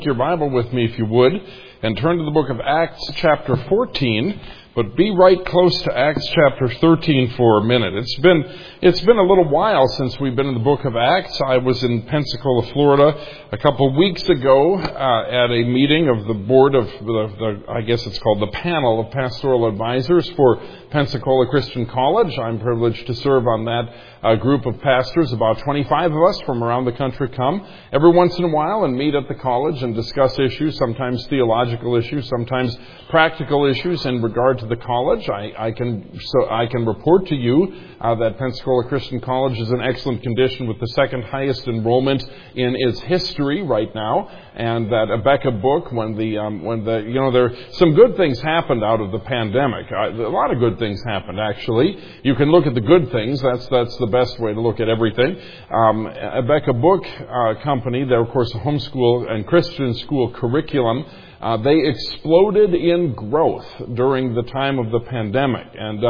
Your Bible with me if you would, and turn to the book of Acts chapter 14, but be right close to Acts chapter 13 for a minute. It's been a little while since we've been in the book of Acts. I was in Pensacola, Florida a couple of weeks ago at a meeting of the board of I guess it's called the panel of pastoral advisors for Pensacola Christian College. I'm privileged to serve on that group of pastors. About 25 of us from around the country come every once in a while and meet at the college and discuss issues, sometimes theological issues, sometimes practical issues in regard to the college. I can report to you that Pensacola Christian College is in excellent condition with the second highest enrollment in its history right now, and that Abeka book, when there some good things happened out of the pandemic. A lot of good things happened, actually. You can look at the good things. That's the best way to look at everything. Abeka book company, they're of course a homeschool and Christian school curriculum. They exploded in growth during the time of the pandemic, and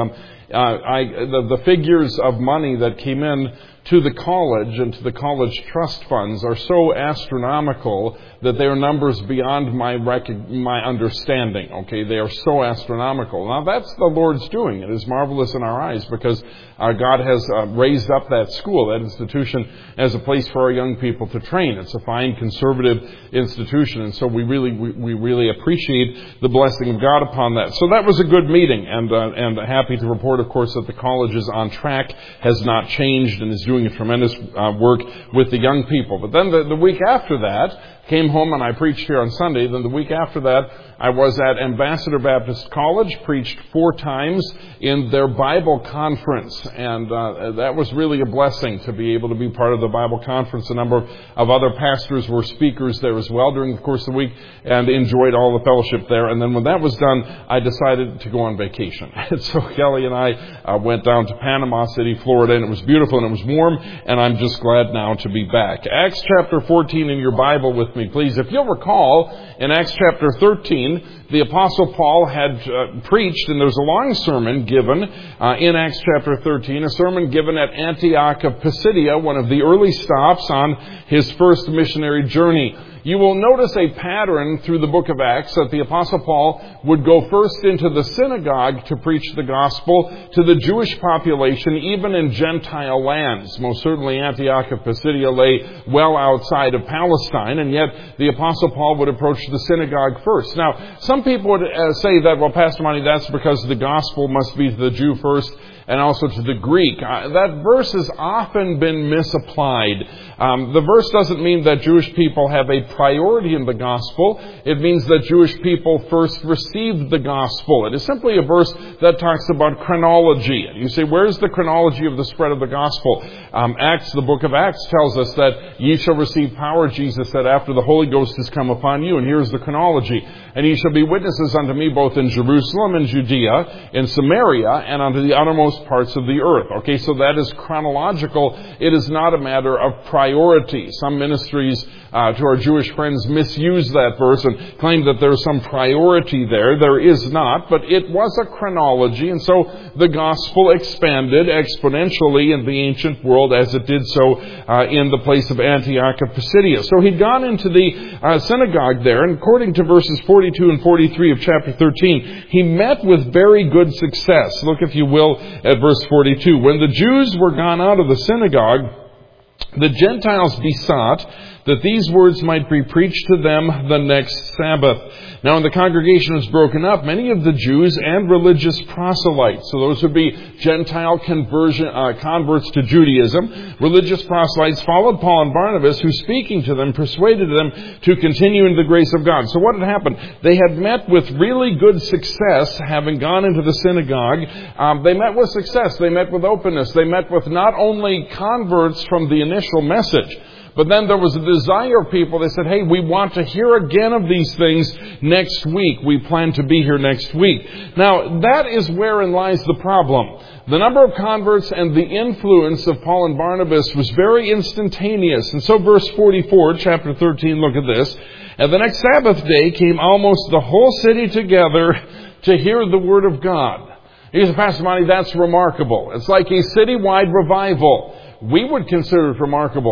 the figures of money that came in to the college and to the college trust funds are so astronomical that they are numbers beyond my understanding. Okay, they are so astronomical. Now that's the Lord's doing. It is marvelous in our eyes because God has raised up that school, that institution, as a place for our young people to train. It's a fine conservative institution, and so we really appreciate the blessing of God upon that. So that was a good meeting, and happy to report, of course, that the college is on track, has not changed, and is doing a tremendous work with the young people. But then the week after that, came home and I preached here on Sunday. Then the week after that, I was at Ambassador Baptist College, preached 4 times in their Bible conference. And that was really a blessing to be able to be part of the Bible conference. A number of other pastors were speakers there as well during the course of the week and enjoyed all the fellowship there. And then when that was done, I decided to go on vacation. And so Kelly and I went down to Panama City, Florida, and it was beautiful and it was warm, and I'm just glad now to be back. Acts chapter 14 in your Bible with me, please. If you'll recall, in Acts chapter 13, the Apostle Paul had preached, and there's a long sermon given in Acts chapter 13, a sermon given at Antioch of Pisidia, one of the early stops on his first missionary journey. You will notice a pattern through the book of Acts that the Apostle Paul would go first into the synagogue to preach the gospel to the Jewish population, even in Gentile lands. Most certainly Antioch of Pisidia lay well outside of Palestine, and yet the Apostle Paul would approach the synagogue first. Now, some people would say that, well, Pastor Monty, that's because the gospel must be to the Jew first and also to the Greek. That verse has often been misapplied. The verse doesn't mean that Jewish people have a priority in the gospel. It means that Jewish people first received the gospel. It is simply a verse that talks about chronology. And you say, where's the chronology of the spread of the gospel? Acts, the book of Acts tells us that ye shall receive power, Jesus said, after the Holy Ghost has come upon you. And here's the chronology. And ye shall be witnesses unto me both in Jerusalem and Judea, in Samaria, and unto the uttermost parts of the earth. Okay, so that is chronological. It is not a matter of priority. Some ministries to our Jewish friends misuse that verse and claim that there's some priority there. There is not, but it was a chronology, and so the gospel expanded exponentially in the ancient world as it did so in the place of Antioch of Pisidia. So he'd gone into the synagogue there, and according to verses 42 and 43 of chapter 13, he met with very good success. Look, if you will, at verse 42. When the Jews were gone out of the synagogue, the Gentiles besought that these words might be preached to them the next Sabbath. Now, when the congregation was broken up, many of the Jews and religious proselytes, so those would be Gentile converts to Judaism, religious proselytes, followed Paul and Barnabas, who, speaking to them, persuaded them to continue in the grace of God. So what had happened? They had met with really good success, having gone into the synagogue. They met with success. They met with openness. They met with not only converts from the initial message, but then there was a desire of people. They said, hey, we want to hear again of these things next week. We plan to be here next week. Now, that is wherein lies the problem. The number of converts and the influence of Paul and Barnabas was very instantaneous. And so verse 44, chapter 13, look at this. And the next Sabbath day came almost the whole city together to hear the word of God. He said, Pastor Monty, that's remarkable. It's like a citywide revival. We would consider it remarkable.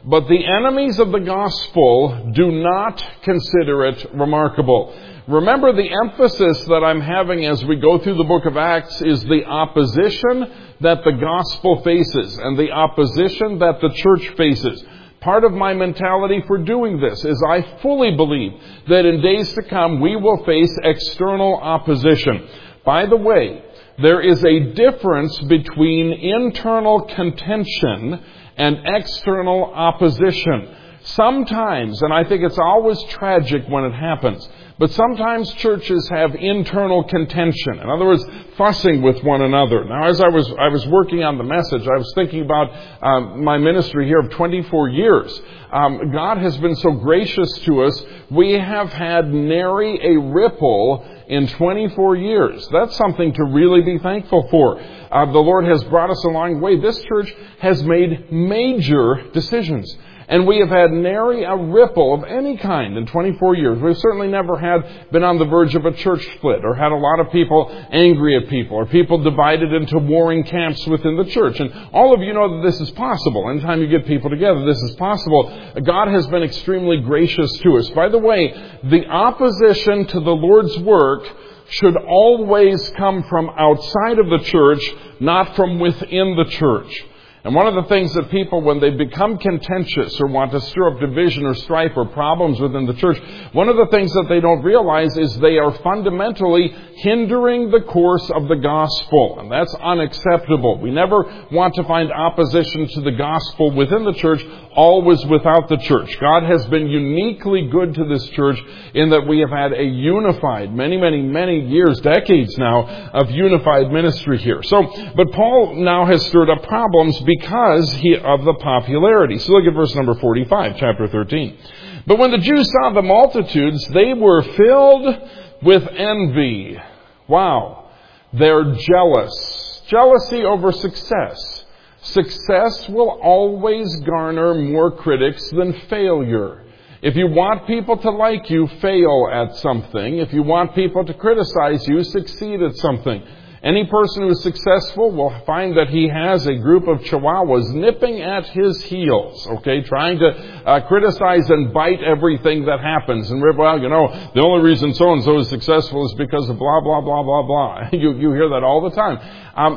But the enemies of the gospel do not consider it remarkable. Remember, the emphasis that I'm having as we go through the book of Acts is the opposition that the gospel faces and the opposition that the church faces. Part of my mentality for doing this is I fully believe that in days to come we will face external opposition. By the way, there is a difference between internal contention and external opposition. Sometimes, and I think it's always tragic when it happens, but sometimes churches have internal contention. In other words, fussing with one another. Now, as I was working on the message, I was thinking about my ministry here of 24 years. God has been so gracious to us. We have had nary a ripple in 24 years. That's something to really be thankful for. The Lord has brought us a long way. This church has made major decisions. And we have had nary a ripple of any kind in 24 years. We've certainly never been on the verge of a church split or had a lot of people angry at people or people divided into warring camps within the church. And all of you know that this is possible. Anytime you get people together, this is possible. God has been extremely gracious to us. By the way, the opposition to the Lord's work should always come from outside of the church, not from within the church. And one of the things that people, when they become contentious or want to stir up division or strife or problems within the church, one of the things that they don't realize is they are fundamentally hindering the course of the gospel. And that's unacceptable. We never want to find opposition to the gospel within the church, always without the church. God has been uniquely good to this church in that we have had a unified, many years, decades now, of unified ministry here. But Paul now has stirred up problems because of the popularity. So look at verse number 45, chapter 13. But when the Jews saw the multitudes, they were filled with envy. Wow. They're jealous. Jealousy over success. Success will always garner more critics than failure. If you want people to like you, fail at something. If you want people to criticize you, succeed at something. Any person who is successful will find that he has a group of chihuahuas nipping at his heels, trying to criticize and bite everything that happens. And, well, the only reason so-and-so is successful is because of blah, blah, blah, blah, blah. You hear that all the time.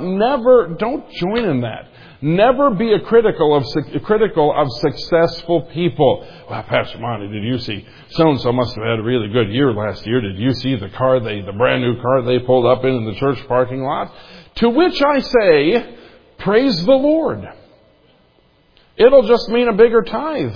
Don't join in that. Never be critical of successful people. Well, Pastor Monty, did you see so-and-so must have had a really good year last year. Did you see the brand new car they pulled up in the church parking lot? To which I say, praise the Lord. It'll just mean a bigger tithe.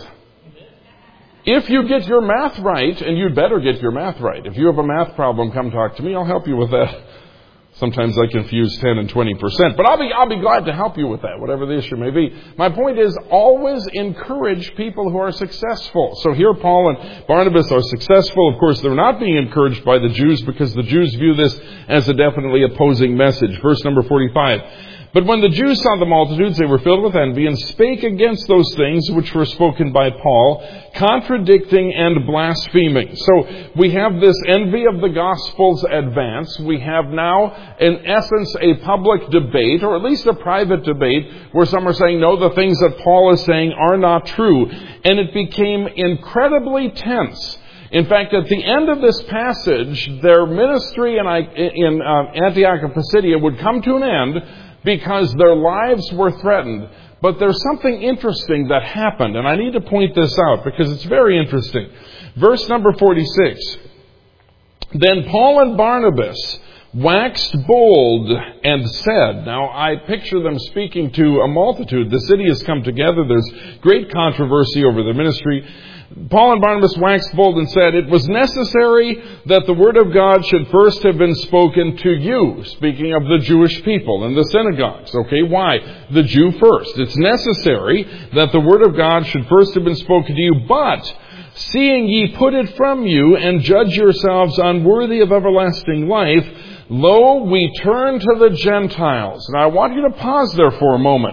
If you get your math right, and you'd better get your math right. If you have a math problem, come talk to me. I'll help you with that. Sometimes I confuse 10 and 20%, but I'll be glad to help you with that, whatever the issue may be. My point is, always encourage people who are successful. So here Paul and Barnabas are successful. Of course, they're not being encouraged by the Jews because the Jews view this as a definitely opposing message. Verse number 45. But when the Jews saw the multitudes, they were filled with envy and spake against those things which were spoken by Paul, contradicting and blaspheming. So we have this envy of the gospel's advance. We have now, in essence, a public debate, or at least a private debate, where some are saying, no, the things that Paul is saying are not true. And it became incredibly tense. In fact, at the end of this passage, their ministry in Antioch of Pisidia would come to an end, because their lives were threatened. But there's something interesting that happened, and I need to point this out because it's very interesting. Verse number 46. Then Paul and Barnabas waxed bold and said, now I picture them speaking to a multitude. The city has come together. There's great controversy over the ministry. Paul and Barnabas waxed bold and said, it was necessary that the word of God should first have been spoken to you, speaking of the Jewish people in the synagogues. Why? The Jew first. It's necessary that the word of God should first have been spoken to you, but seeing ye put it from you and judge yourselves unworthy of everlasting life, lo, we turn to the Gentiles. Now I want you to pause there for a moment.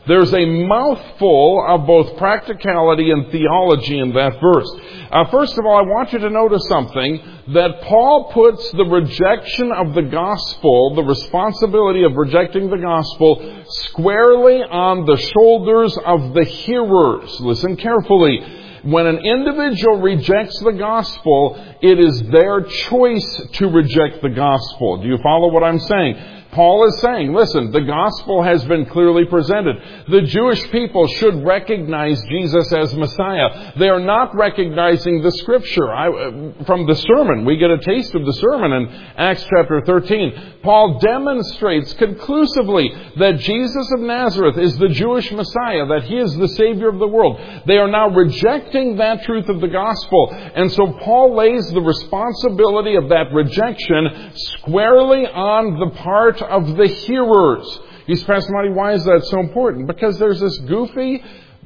There's a mouthful of both practicality and theology in that verse. First of all, I want you to notice something, that Paul puts the rejection of the gospel, the responsibility of rejecting the gospel, squarely on the shoulders of the hearers. Listen carefully. When an individual rejects the gospel, it is their choice to reject the gospel. Do you follow what I'm saying? Paul is saying, listen, the gospel has been clearly presented. The Jewish people should recognize Jesus as Messiah. They are not recognizing the Scripture. From the sermon, we get a taste of the sermon in Acts chapter 13. Paul demonstrates conclusively that Jesus of Nazareth is the Jewish Messiah, that He is the Savior of the world. They are now rejecting that truth of the gospel. And so Paul lays the responsibility of that rejection squarely on the part of the hearers. You say, Pastor Marty, why is that so important? Because there's this goofy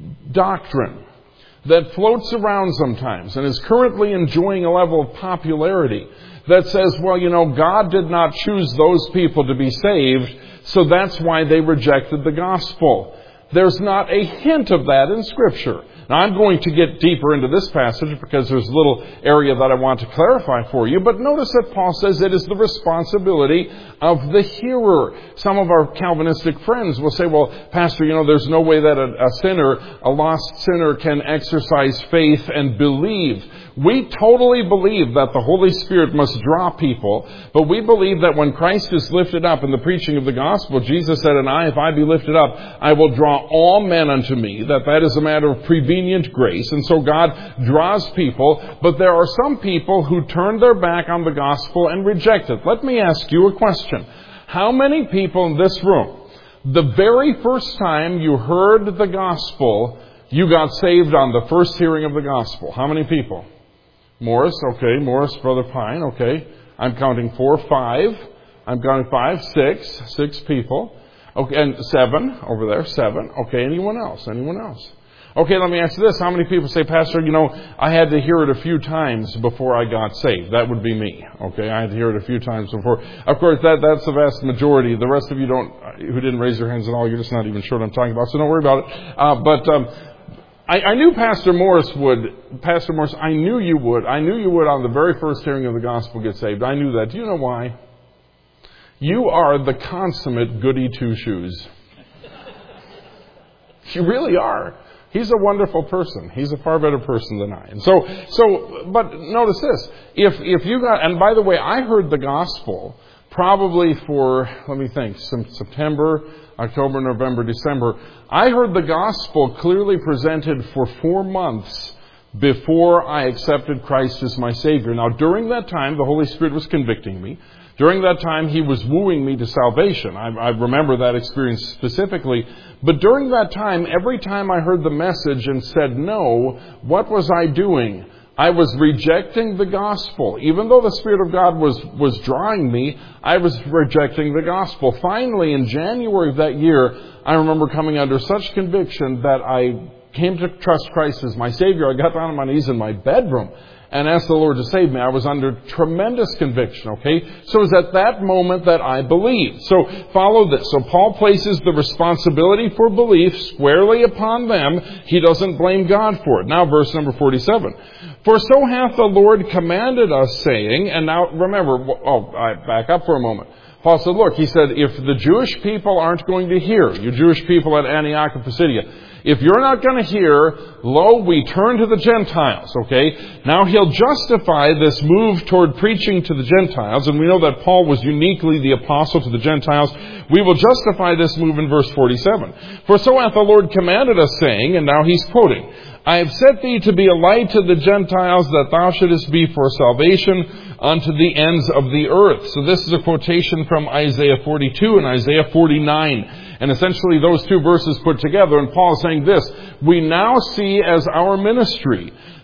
doctrine that floats around sometimes and is currently enjoying a level of popularity that says, well, God did not choose those people to be saved, so that's why they rejected the gospel. There's not a hint of that in Scripture. Now, I'm going to get deeper into this passage because there's a little area that I want to clarify for you. But notice that Paul says it is the responsibility of the hearer. Some of our Calvinistic friends will say, well, Pastor, there's no way that a lost sinner can exercise faith and believe. We totally believe that the Holy Spirit must draw people, but we believe that when Christ is lifted up in the preaching of the gospel, Jesus said, and if I be lifted up, I will draw all men unto me, that is a matter of prevenient grace. And so God draws people, but there are some people who turn their back on the gospel and reject it. Let me ask you a question. How many people in this room, the very first time you heard the gospel, you got saved on the first hearing of the gospel? How many people? Morris, okay. Morris, Brother Pine, okay. I'm counting 4, 5. I'm counting 5, 6 people. Okay, and 7 over there, 7. Okay, anyone else? Okay, let me ask you this. How many people say, Pastor, I had to hear it a few times before I got saved? That would be me. Okay, I had to hear it a few times before. Of course, that's the vast majority. The rest of you who didn't raise your hands at all, you're just not even sure what I'm talking about, so don't worry about it. I knew Pastor Morris would. Pastor Morris, I knew you would. I knew you would on the very first hearing of the gospel get saved. I knew that. Do you know why? You are the consummate goody two-shoes. You really are. He's a wonderful person. He's a far better person than I. And but notice this. If you got, and by the way, I heard the gospel probably for, let me think, September, October, November, December. I heard the gospel clearly presented for 4 months before I accepted Christ as my Savior. Now, during that time, the Holy Spirit was convicting me. During that time, He was wooing me to salvation. I remember that experience specifically. But during that time, every time I heard the message and said no, what was I doing? I was rejecting the gospel. Even though the Spirit of God was drawing me, I was rejecting the gospel. Finally, in January of that year, I remember coming under such conviction that I came to trust Christ as my Savior. I got down on my knees in my bedroom and asked the Lord to save me. I was under tremendous conviction, okay? So it was at that moment that I believed. So follow this. So Paul places the responsibility for belief squarely upon them. He doesn't blame God for it. Now verse number 47. For so hath the Lord commanded us, saying, and now remember, I back up for a moment. Paul said, look, he said, if the Jewish people aren't going to hear, you Jewish people at Antioch of Pisidia, if you're not going to hear, lo, we turn to the Gentiles, okay? Now he'll justify this move toward preaching to the Gentiles, and we know that Paul was uniquely the apostle to the Gentiles. We will justify this move in verse 47. For so hath the Lord commanded us, saying, and now he's quoting, I have set thee to be a light to the Gentiles, that thou shouldest be for salvation unto the ends of the earth. So this is a quotation from Isaiah 42 and Isaiah 49. And essentially those two verses put together. And Paul is saying this, we now see as our ministry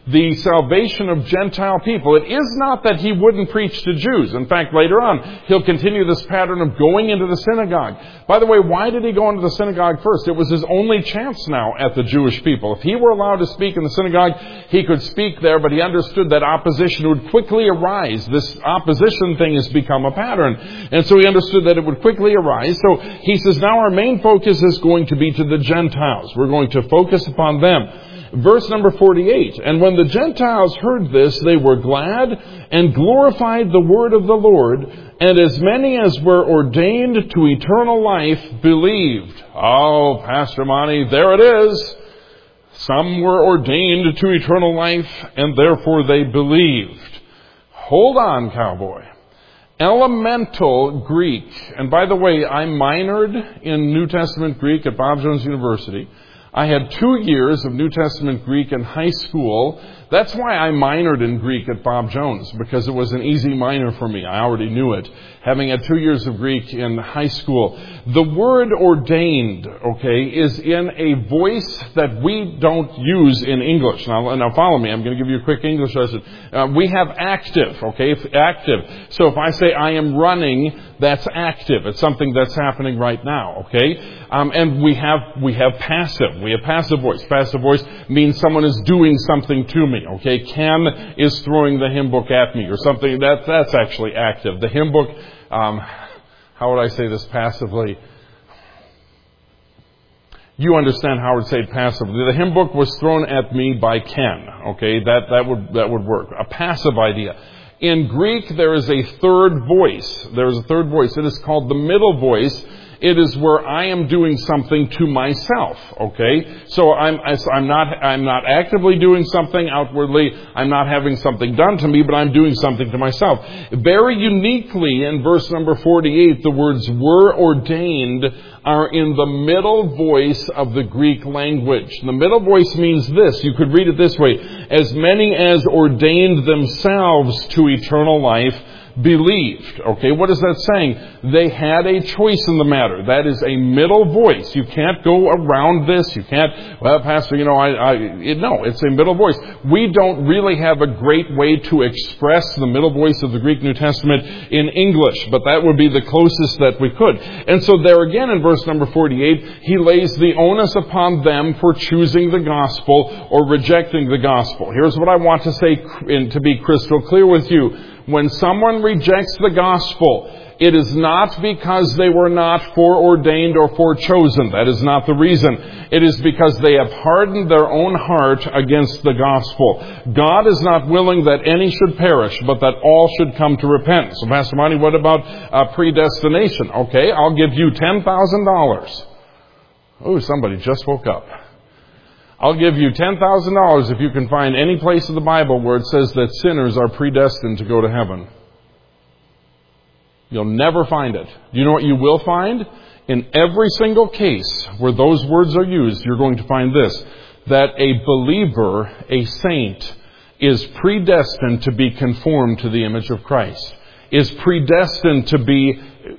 the salvation of Gentile people. It is not that he wouldn't preach to Jews. In fact, later on, he'll continue this pattern of going into the synagogue. By the way, why did he go into the synagogue first? It was his only chance now at the Jewish people. If he were allowed to speak in the synagogue, he could speak there, but he understood that opposition would quickly arise. This opposition thing has become a pattern. And so he understood that it would quickly arise. So he says, now our main focus is going to be to the Gentiles. We're going to focus upon them. Verse number 48, and when the Gentiles heard this, they were glad and glorified the word of the Lord, and as many as were ordained to eternal life believed. Oh, Pastor Monty, there it is. Some were ordained to eternal life, and therefore they believed. Hold on, cowboy. Elemental Greek, and by the way, I minored in New Testament Greek at Bob Jones University. I had 2 years of New Testament Greek in high school. That's why I minored in Greek at Bob Jones, because it was an easy minor for me. I already knew it, having had 2 years of Greek in high school. The word ordained, is in a voice that we don't use in English. Now follow me. I'm going to give you a quick English lesson. We have active, active. So if I say I am running, that's active. It's something that's happening right now, and we have passive. We have passive voice. Passive voice means someone is doing something to me. Ken is throwing the hymn book at me or something. That's actually active. The hymn book, how would I say this passively? You understand how I would say it passively. The hymn book was thrown at me by Ken. That would work. A passive idea. In Greek, there is a third voice. There is a third voice. It is called the middle voice. It is where I am doing something to myself, So I'm not actively doing something outwardly. I'm not having something done to me, but I'm doing something to myself. Very uniquely in verse number 48, the words were ordained are in the middle voice of the Greek language. The middle voice means this. You could read it this way. As many as ordained themselves to eternal life believed. What is that saying? They had a choice in the matter. That is a middle voice. You can't go around this. You can't, well, Pastor, no, it's a middle voice. We don't really have a great way to express the middle voice of the Greek New Testament in English, but that would be the closest that we could. And so there again in verse number 48, he lays the onus upon them for choosing the gospel or rejecting the gospel. Here's what I want to say to be crystal clear with you. When someone rejects the gospel, it is not because they were not foreordained or forechosen. That is not the reason. It is because they have hardened their own heart against the gospel. God is not willing that any should perish, but that all should come to repentance. So, Pastor Monty, what about predestination? I'll give you $10,000. Oh, somebody just woke up. I'll give you $10,000 if you can find any place in the Bible where it says that sinners are predestined to go to heaven. You'll never find it. Do you know what you will find? In every single case where those words are used, you're going to find this, that a believer, a saint, is predestined to be conformed to the image of Christ, is predestined to be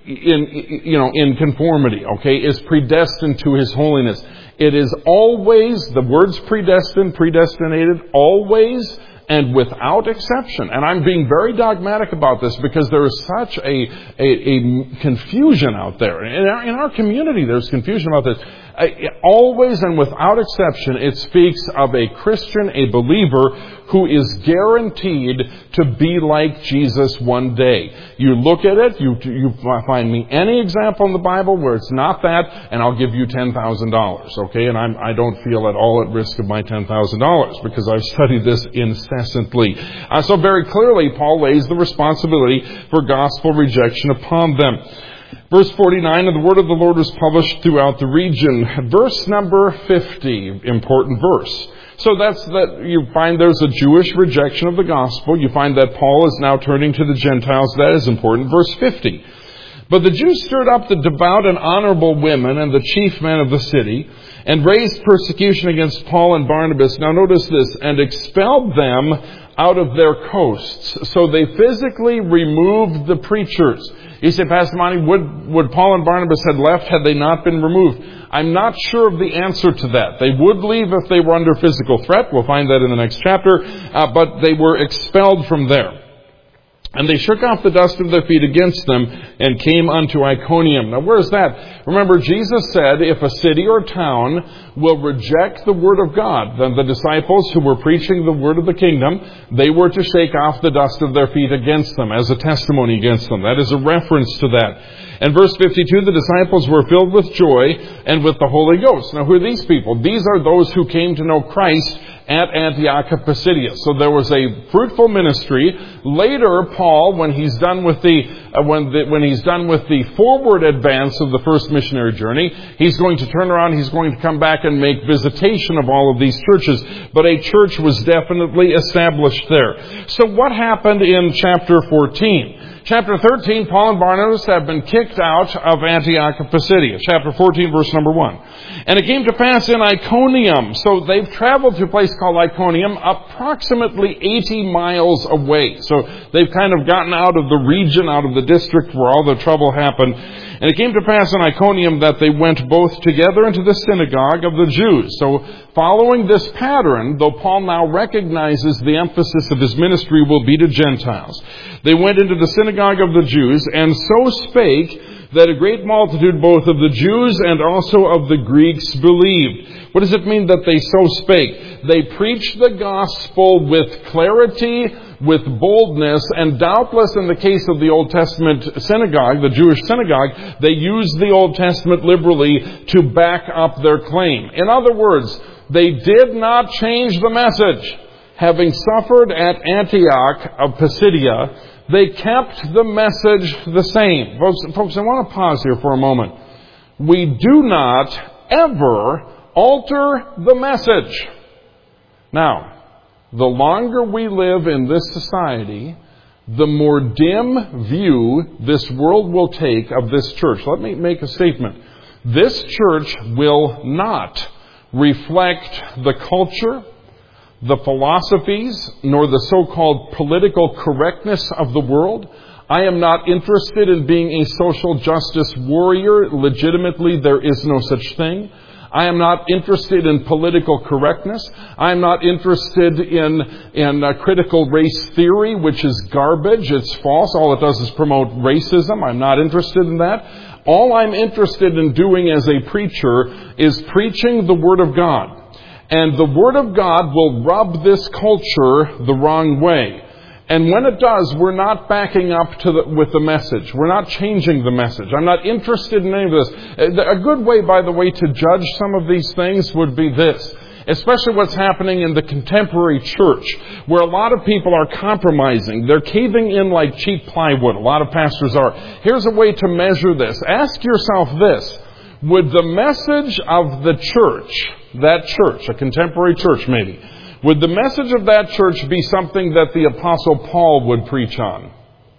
in conformity, is predestined to His holiness. It is always, the words predestined, predestinated, always and without exception. And I'm being very dogmatic about this because there is such a confusion out there. In our community, there's confusion about this. Always and without exception, it speaks of a Christian, a believer, who is guaranteed to be like Jesus one day. You look at it, you find me any example in the Bible where it's not that, and I'll give you $10,000, And I don't feel at all at risk of my $10,000 because I've studied this incessantly. So very clearly, Paul lays the responsibility for gospel rejection upon them. Verse 49, and the word of the Lord was published throughout the region. Verse number 50, important verse. So you find there's a Jewish rejection of the gospel. You find that Paul is now turning to the Gentiles. That is important. Verse 50. But the Jews stirred up the devout and honorable women and the chief men of the city, and raised persecution against Paul and Barnabas. Now notice this, and expelled them out of their coasts. So they physically removed the preachers. You say, Pastor Monty, would Paul and Barnabas had left had they not been removed? I'm not sure of the answer to that. They would leave if they were under physical threat. We'll find that in the next chapter. But they were expelled from there. And they shook off the dust of their feet against them and came unto Iconium. Now, where is that? Remember, Jesus said, if a city or town will reject the Word of God, then the disciples who were preaching the Word of the kingdom, they were to shake off the dust of their feet against them as a testimony against them. That is a reference to that. And verse 52, the disciples were filled with joy and with the Holy Ghost. Now, who are these people? These are those who came to know Christ at Antioch of Pisidia. So there was a fruitful ministry. Later, Paul, when he's done with when he's done with the forward advance of the first missionary journey, he's going to turn around. He's going to come back and make visitation of all of these churches. But a church was definitely established there. So what happened in chapter 14? Chapter 13, Paul and Barnabas have been kicked out of Antioch of Pisidia. Chapter 14, verse number 1. And it came to pass in Iconium. So they've traveled to a place called Iconium, approximately 80 miles away. So they've kind of gotten out of the region, out of the district where all the trouble happened. And it came to pass in Iconium that they went both together into the synagogue of the Jews. So following this pattern, though Paul now recognizes the emphasis of his ministry will be to Gentiles, they went into the synagogue of the Jews and so spake that a great multitude both of the Jews and also of the Greeks believed. What does it mean that they so spake? They preached the gospel with clarity, with boldness, and doubtless in the case of the Old Testament synagogue, the Jewish synagogue, they used the Old Testament liberally to back up their claim. In other words, they did not change the message. Having suffered at Antioch of Pisidia, they kept the message the same. Folks, I want to pause here for a moment. We do not ever alter the message. Now, the longer we live in this society, the more dim view this world will take of this church. Let me make a statement. This church will not reflect the culture, the philosophies, nor the so-called political correctness of the world. I am not interested in being a social justice warrior. Legitimately, there is no such thing. I am not interested in political correctness. I am not interested in critical race theory, which is garbage. It's false. All it does is promote racism. I'm not interested in that. All I'm interested in doing as a preacher is preaching the Word of God. And the Word of God will rub this culture the wrong way. And when it does, we're not backing up with the message. We're not changing the message. I'm not interested in any of this. A good way, by the way, to judge some of these things would be this. Especially what's happening in the contemporary church, where a lot of people are compromising. They're caving in like cheap plywood. A lot of pastors are. Here's a way to measure this. Ask yourself this. Would the message of the church, that church, a contemporary church maybe, would the message of that church be something that the Apostle Paul would preach on?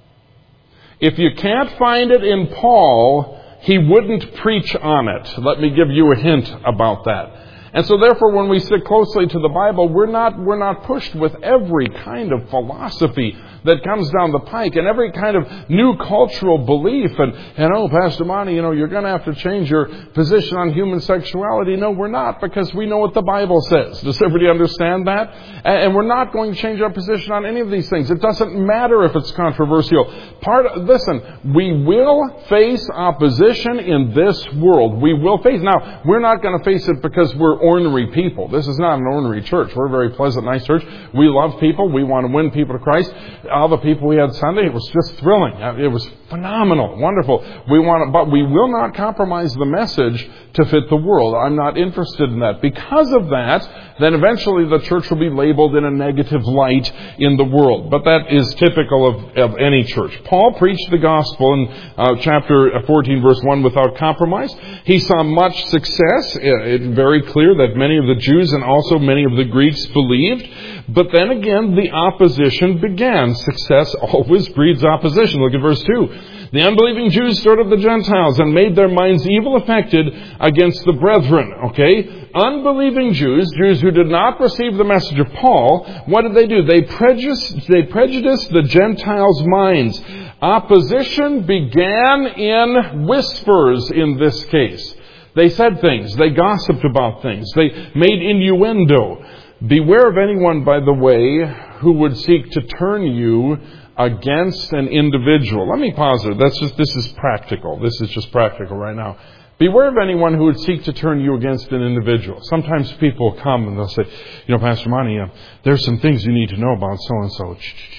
If you can't find it in Paul, he wouldn't preach on it. Let me give you a hint about that. And so therefore, when we stick closely to the Bible, we're not pushed with every kind of philosophy that comes down the pike and every kind of new cultural belief. And oh, Pastor Monty, you're going to have to change your position on human sexuality. No, we're not, because we know what the Bible says. Does everybody understand that? And we're not going to change our position on any of these things. It doesn't matter if it's controversial. Listen, we will face opposition in this world. We will face. Now, we're not going to face it because we're ornery people. This is not an ornery church. We're a very pleasant, nice church. We love people. We want to win people to Christ. All the people we had Sunday, it was just thrilling. It was phenomenal, wonderful. But we will not compromise the message to fit the world. I'm not interested in that. Because of that, then eventually the church will be labeled in a negative light in the world. But that is typical of any church. Paul preached the gospel in chapter 14, verse 1, without compromise. He saw much success. It's very clear that many of the Jews and also many of the Greeks believed. But then again, the opposition began. success always breeds opposition. Look at verse 2. The unbelieving Jews stirred up the Gentiles and made their minds evil affected against the brethren. Okay? Unbelieving Jews who did not receive the message of Paul, what did they do? They prejudiced the Gentiles' minds. Opposition began in whispers in this case. They said things. They gossiped about things. They made innuendo. Beware of anyone, by the way, who would seek to turn you against an individual. Let me pause there. This is practical. This is just practical right now. Beware of anyone who would seek to turn you against an individual. Sometimes people come and they'll say, Pastor Monty, there's some things you need to know about so-and-so.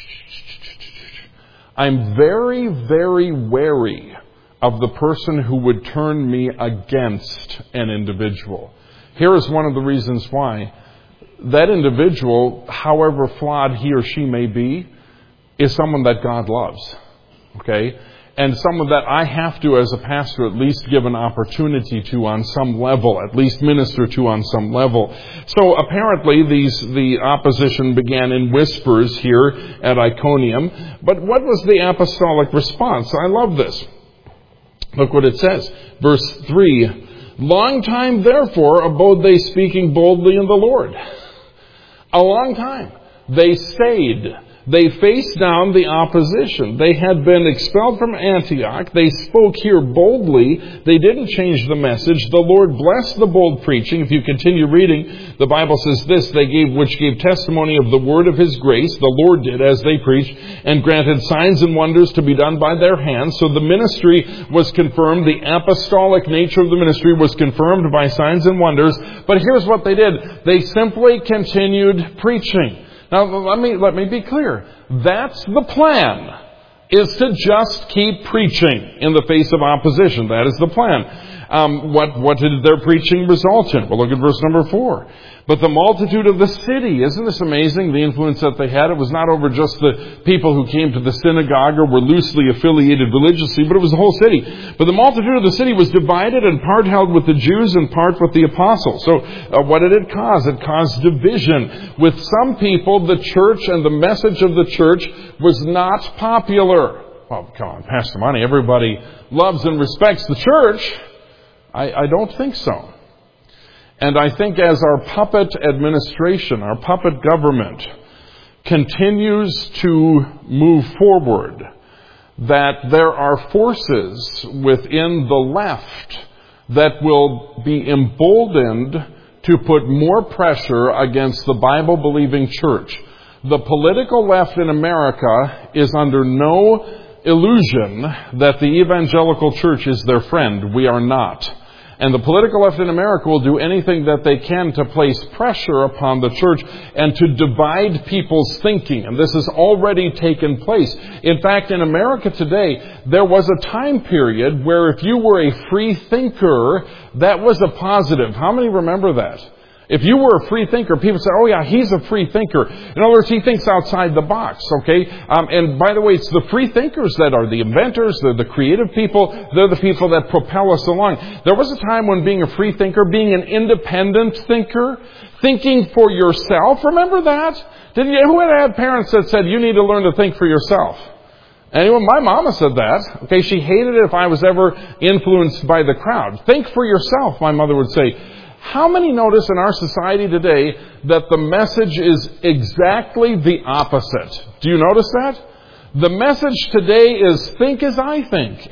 I'm very, very wary of the person who would turn me against an individual. Here is one of the reasons why. That individual, however flawed he or she may be, is someone that God loves. Okay? And someone that I have to, as a pastor, at least give an opportunity to on some level, at least minister to on some level. So apparently the opposition began in whispers here at Iconium. But what was the apostolic response? I love this. Look what it says. Verse 3. Long time, therefore, abode they speaking boldly in the Lord. A long time. They stayed. They faced down the opposition. They had been expelled from Antioch. They spoke here boldly. They didn't change the message. The Lord blessed the bold preaching. If you continue reading, the Bible says this, which gave testimony of the word of His grace. The Lord did as they preached, and granted signs and wonders to be done by their hands. So the ministry was confirmed. The apostolic nature of the ministry was confirmed by signs and wonders. But here's what they did. They simply continued preaching. Now, let me be clear. That's the plan, is to just keep preaching in the face of opposition. That is the plan. What did their preaching result in? Well, look at verse number 4. But the multitude of the city, isn't this amazing, the influence that they had? It was not over just the people who came to the synagogue or were loosely affiliated religiously, but it was the whole city. But the multitude of the city was divided, and part held with the Jews and part with the apostles. So what did it cause? It caused division. With some people, the church and the message of the church was not popular. Well, come on, Pastor Monty, everybody loves and respects the church. I don't think so. And I think as our puppet administration, our puppet government continues to move forward, that there are forces within the left that will be emboldened to put more pressure against the Bible-believing church. The political left in America is under no illusion that the evangelical church is their friend. We are not. And the political left in America will do anything that they can to place pressure upon the church and to divide people's thinking. And this has already taken place. In fact, in America today, there was a time period where if you were a free thinker, that was a positive. How many remember that? If you were a free thinker, people said, oh yeah, he's a free thinker. In other words, he thinks outside the box, okay? And by the way, it's the free thinkers that are the inventors, they're the creative people, they're the people that propel us along. There was a time when being a free thinker, being an independent thinker, thinking for yourself, remember that? Who had parents that said, you need to learn to think for yourself? Anyone? My mama said that. Okay, she hated it if I was ever influenced by the crowd. Think for yourself, my mother would say. How many notice in our society today that the message is exactly the opposite? Do you notice that? The message today is think as I think.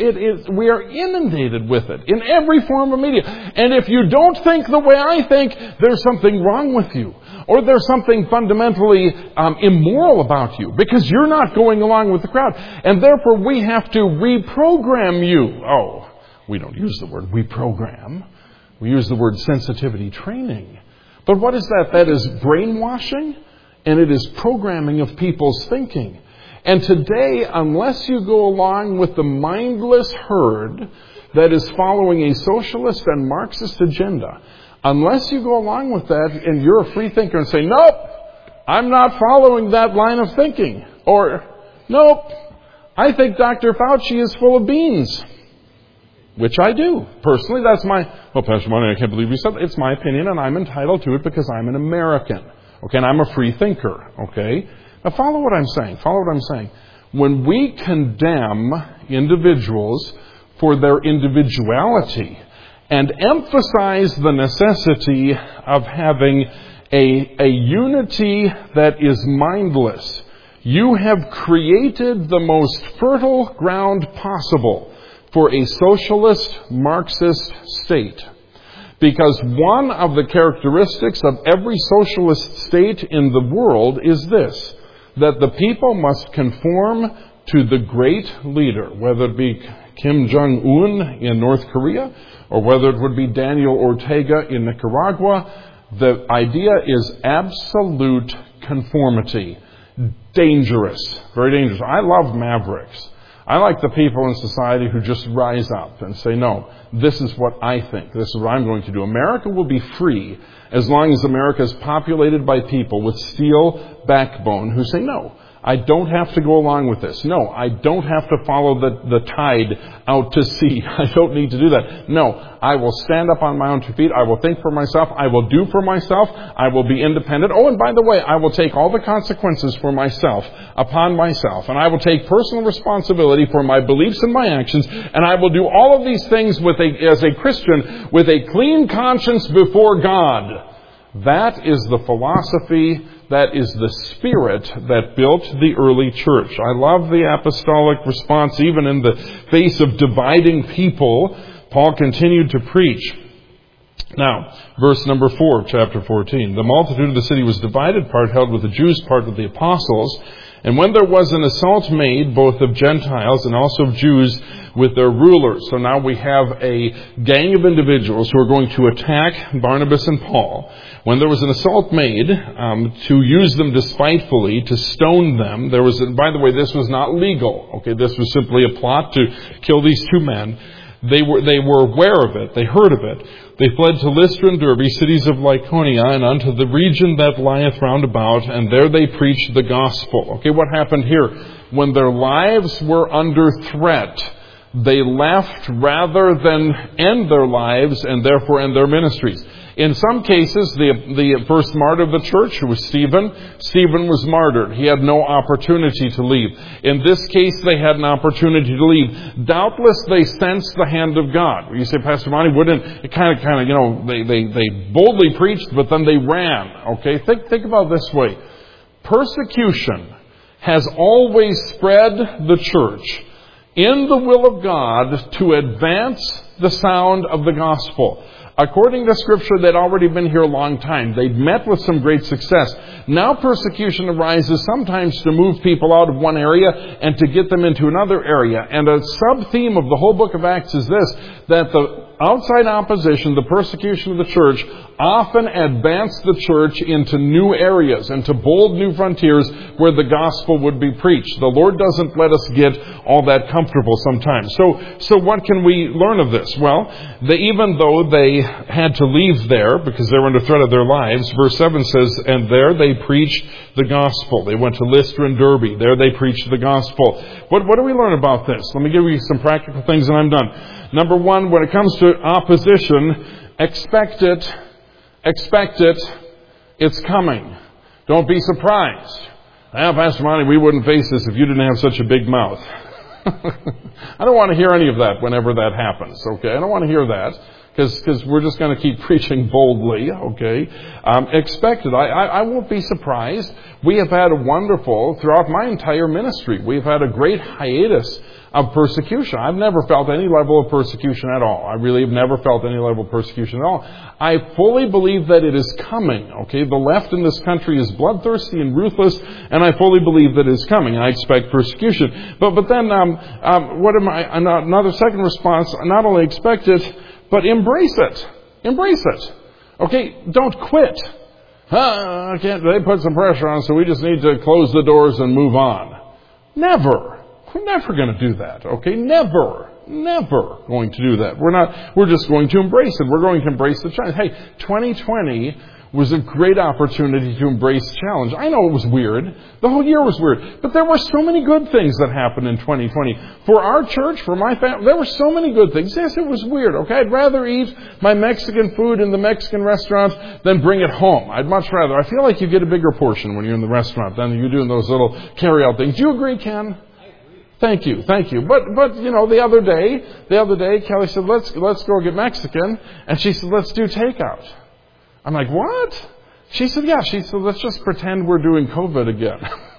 We are inundated with it in every form of media. And if you don't think the way I think, there's something wrong with you. Or there's something fundamentally immoral about you because you're not going along with the crowd. And therefore we have to reprogram you. Oh, we don't use the word reprogram. We use the word sensitivity training. But what is that? That is brainwashing, and it is programming of people's thinking. And today, unless you go along with the mindless herd that is following a socialist and Marxist agenda, unless you go along with that and you're a free thinker and say, nope, I'm not following that line of thinking. Or, nope, I think Dr. Fauci is full of beans. Which I do. Personally, that's Pastor Monty, I can't believe you said that. It's my opinion, and I'm entitled to it because I'm an American. Okay, and I'm a free thinker. Okay? Now follow what I'm saying. Follow what I'm saying. When we condemn individuals for their individuality and emphasize the necessity of having a unity that is mindless, you have created the most fertile ground possible for a socialist Marxist state. Because one of the characteristics of every socialist state in the world is this, that the people must conform to the great leader, whether it be Kim Jong-un in North Korea, or whether it would be Daniel Ortega in Nicaragua. The idea is absolute conformity. Dangerous. Very dangerous. I love mavericks. I like the people in society who just rise up and say, no, this is what I think. This is what I'm going to do. America will be free as long as America is populated by people with steel backbone who say, no, I don't have to go along with this. No, I don't have to follow the tide out to sea. I don't need to do that. No, I will stand up on my own two feet. I will think for myself. I will do for myself. I will be independent. Oh, and by the way, I will take all the consequences for myself upon myself. And I will take personal responsibility for my beliefs and my actions. And I will do all of these things as a Christian with a clean conscience before God. That is the philosophy, that is the spirit that built the early church. I love the apostolic response. Even in the face of dividing people, Paul continued to preach. Now, verse number 4 of chapter 14. The multitude of the city was divided, part held with the Jews, part with the apostles. And when there was an assault made, both of Gentiles and also of Jews, with their rulers. So now we have a gang of individuals who are going to attack Barnabas and Paul. When there was an assault made to use them despitefully, to stone them, by the way, this was not legal. Okay, this was simply a plot to kill these two men. They were aware of it. They heard of it. They fled to Lystra and Derbe, cities of Lycaonia, and unto the region that lieth round about, and there they preached the gospel. Okay, what happened here? When their lives were under threat, they left rather than end their lives and therefore end their ministries. In some cases, the first martyr of the church, who was Stephen was martyred. He had no opportunity to leave. In this case, they had an opportunity to leave. Doubtless, they sensed the hand of God. You say, Pastor Monty, it kind of, they boldly preached, but then they ran. Okay, think about it this way. Persecution has always spread the church in the will of God to advance the sound of the gospel. According to Scripture, they'd already been here a long time. They'd met with some great success. Now persecution arises sometimes to move people out of one area and to get them into another area. And a sub-theme of the whole book of Acts is this, that the outside opposition, the persecution of the church, often advanced the church into new areas, into bold new frontiers where the gospel would be preached. The Lord doesn't let us get all that comfortable sometimes. So what can we learn of this? Well, even though they had to leave there because they were under threat of their lives, verse 7 says, and there they preached the gospel. They went to Lystra and Derbe. There they preached the gospel. What do we learn about this? Let me give you some practical things and I'm done. Number one, when it comes to opposition, expect it. Expect it. It's coming. Don't be surprised. Pastor Monty, we wouldn't face this if you didn't have such a big mouth. I don't want to hear any of that whenever that happens, okay? I don't want to hear that because we're just going to keep preaching boldly, okay? Expect it. I won't be surprised. We have had throughout my entire ministry, we've had a great hiatus of persecution. I've never felt any level of persecution at all. I really have never felt any level of persecution at all. I fully believe that it is coming. Okay, the left in this country is bloodthirsty and ruthless, and I fully believe that it is coming. I expect persecution. But then, another second response, not only expect it, but embrace it. Embrace it. Okay, don't quit. They put some pressure on, so we just need to close the doors and move on. Never. We're never going to do that, okay? Never going to do that. We're just going to embrace it. We're going to embrace the challenge. Hey, 2020 was a great opportunity to embrace challenge. I know it was weird. The whole year was weird. But there were so many good things that happened in 2020. For our church, for my family, there were so many good things. Yes, it was weird, okay? I'd rather eat my Mexican food in the Mexican restaurant than bring it home. I'd much rather. I feel like you get a bigger portion when you're in the restaurant than you do in those little carry-out things. Do you agree, Ken? Thank you. But you know, the other day, Kelly said, let's go get Mexican. And she said, let's do takeout. I'm like, what? She said, yeah. She said, let's just pretend we're doing COVID again.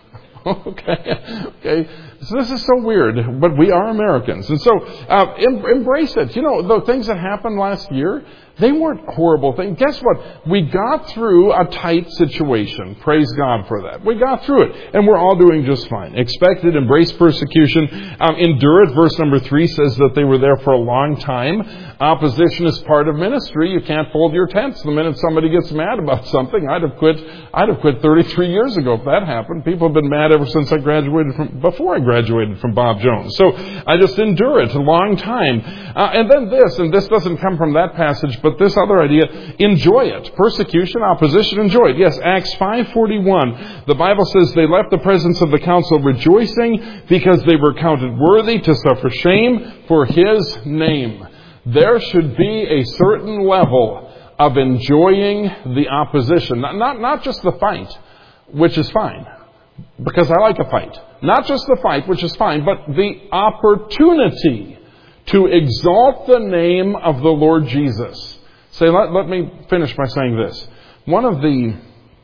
Okay. So this is so weird, but we are Americans. And so, embrace it. You know, the things that happened last year, they weren't horrible things. Guess what? We got through a tight situation. Praise God for that. We got through it, and we're all doing just fine. Expect it, embrace persecution, endure it. Verse number 3 says that they were there for a long time. Opposition is part of ministry. You can't fold your tents. The minute somebody gets mad about something, I'd have quit 33 years ago if that happened. People have been mad ever since before I graduated from Bob Jones. So I just endure it a long time. And then this doesn't come from that passage, but this other idea, enjoy it. Persecution, opposition, enjoy it. Yes, Acts 5:41, the Bible says they left the presence of the council rejoicing because they were counted worthy to suffer shame for His name. There should be a certain level of enjoying the opposition. Not just the fight, which is fine, because I like a fight. Not just the fight, which is fine, but the opportunity to exalt the name of the Lord Jesus. Let me finish by saying this. One of the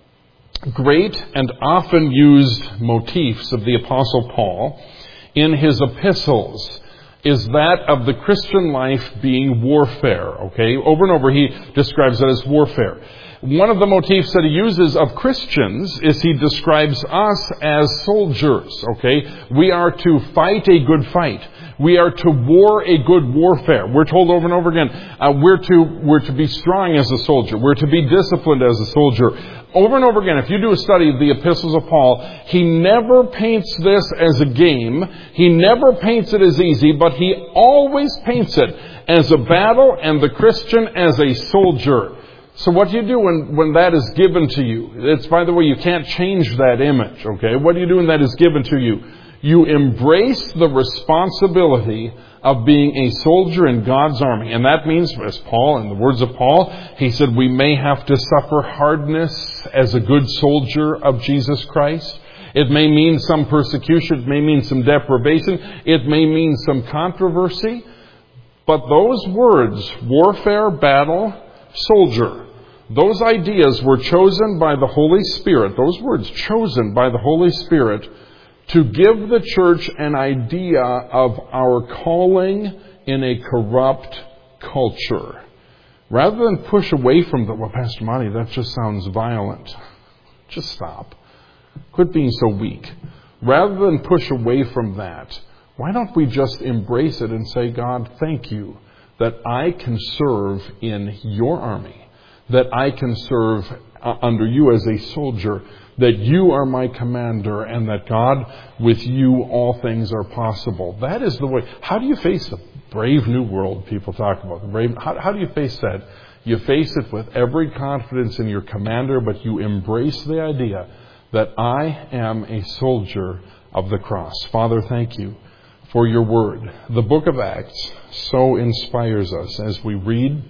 great and often used motifs of the Apostle Paul in his epistles is that of the Christian life being warfare. Okay? Over and over he describes it as warfare. One of the motifs that he uses of Christians is he describes us as soldiers. Okay? We are to fight a good fight. We are to war a good warfare. We're told over and over again, we're to be strong as a soldier. We're to be disciplined as a soldier. Over and over again, if you do a study of the epistles of Paul, he never paints this as a game. He never paints it as easy, but he always paints it as a battle and the Christian as a soldier. So what do you do when that is given to you? It's, by the way, you can't change that image, okay? What do you do when that is given to you? You embrace the responsibility of being a soldier in God's army. And that means, as Paul, in the words of Paul, he said, we may have to suffer hardness as a good soldier of Jesus Christ. It may mean some persecution. It may mean some deprivation. It may mean some controversy. But those words, warfare, battle, soldier, those ideas were chosen by the Holy Spirit. Those words chosen by the Holy Spirit to give the church an idea of our calling in a corrupt culture. Rather than push away from well, Pastor Monty, that just sounds violent. Just stop. Quit being so weak. Rather than push away from that, why don't we just embrace it and say, God, thank you that I can serve in your army, that I can serve under you as a soldier, that you are my commander, and that God, with you all things are possible. That is the way. How do you face the brave new world people talk about? How do you face that? You face it with every confidence in your commander, but you embrace the idea that I am a soldier of the cross. Father, thank you for your word. The book of Acts so inspires us as we read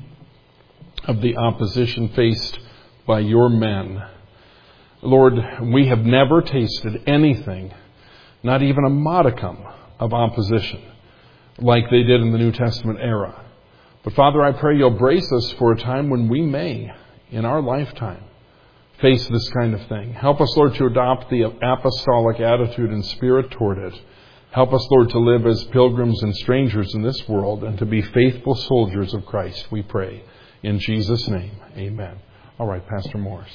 of the opposition faced by your men. Lord, we have never tasted anything, not even a modicum of opposition, like they did in the New Testament era. But Father, I pray you'll brace us for a time when we may, in our lifetime, face this kind of thing. Help us, Lord, to adopt the apostolic attitude and spirit toward it. Help us, Lord, to live as pilgrims and strangers in this world and to be faithful soldiers of Christ, we pray. In Jesus' name, amen. All right, Pastor Morris.